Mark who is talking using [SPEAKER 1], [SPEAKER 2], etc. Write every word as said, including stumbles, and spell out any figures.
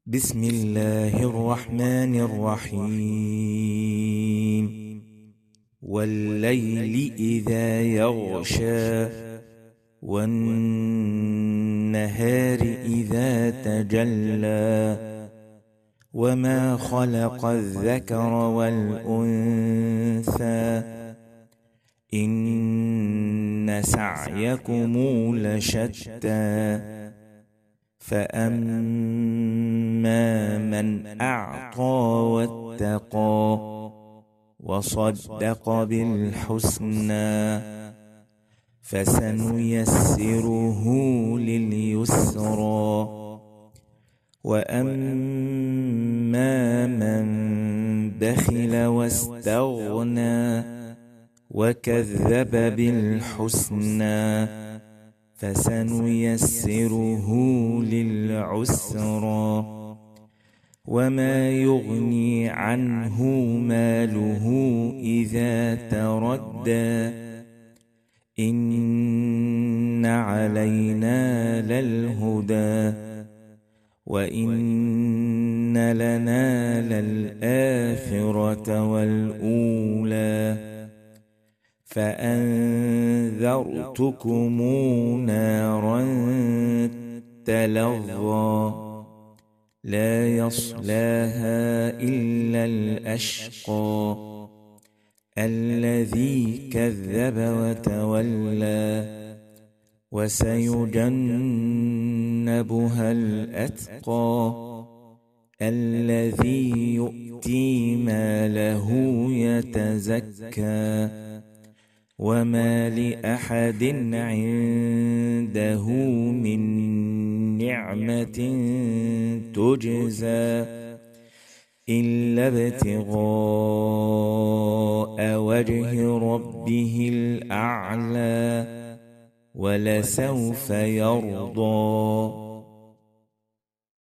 [SPEAKER 1] بسم الله الرحمن الرحيم والليل إذا يغشى والنهار إذا تجلى وما خلق الذكر والأنثى إن سعيكم لشتى فأما من أعطى واتقى وصدق بالحسنى فسنيسره لليسرى وأما من بخل واستغنى وكذب بالحسنى فسنيسره للعسرى وما يغني عنه ماله إذا تردى إن علينا للهدى وإن لنا للآخرة والأولى فأنذرتكم نارا تلظى لا يصلاها إلا الأشقى الذي كذب وتولى وسيجنبها الأتقى الذي يؤتي ماله يتزكى وما لأحد عنده من نعمة تجزى إلا ابتغاء وجه ربه الأعلى ولسوف يرضى.